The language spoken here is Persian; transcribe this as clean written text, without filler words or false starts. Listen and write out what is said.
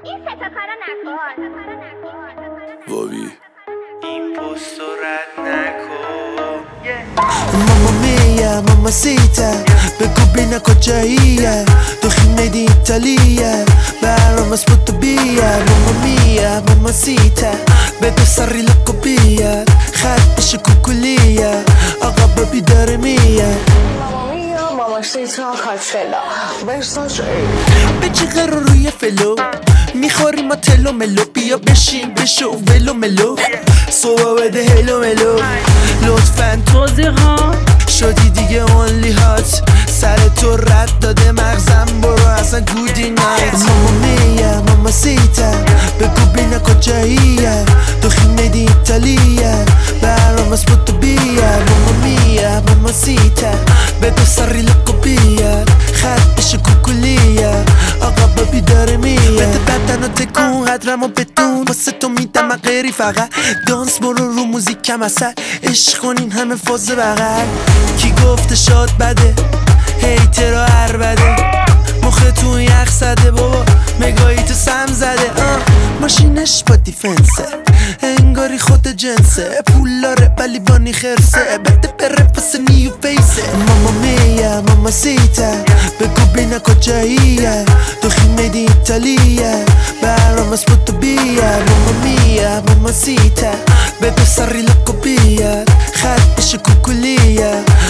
بابی این پست رد نکن ماما میا ماما سیتا بگو بینه کجاییه دخیل دی ایتالیه برام از پوتو بیار ماما میا ماما سیتا بگو سری لکو بیار خط بشه کوکولیه آقا بابی داره میاد ماما سیتا کاتفلا ورساش به چقدر روی فلو میخوری ما تلو ملو بیا بشین بشو ولو ملو صبح بده هلو ملو لطفاً توضیح ها شدی دیگه اونلی هات سر تو رد داده مغزم برو اصلا گودی نایت ماما میا ماما سیتا بگو بینه کجاییه دخیل دی ایتالیه برام از پوتو بیار ماما میا ماما سیتا بگو سری لکو بیار خط بشه کوکولیه آقا بابی داره میاد بده بدن و تکون قدرمو بدون واسه تو میدم غیری فقط دانس برو رو موزیکم اثر عشق کنین همه فاز بغل کی گفته شاد بده هیتر و عربده مختون یخ زده بابا مگایی تو سم زده ماشینش با دیفنسه انگاری خود جنسه پول داره ولی بانی خرسه بده بره پس نیو فیسه ماما میا ماما سیتا بگو بینه کجاییه دخیل دی ایتالیه برام از پوتو بیار ماما میا ماما سیتا بگو سری لکو بیار خط بشه کوکولیه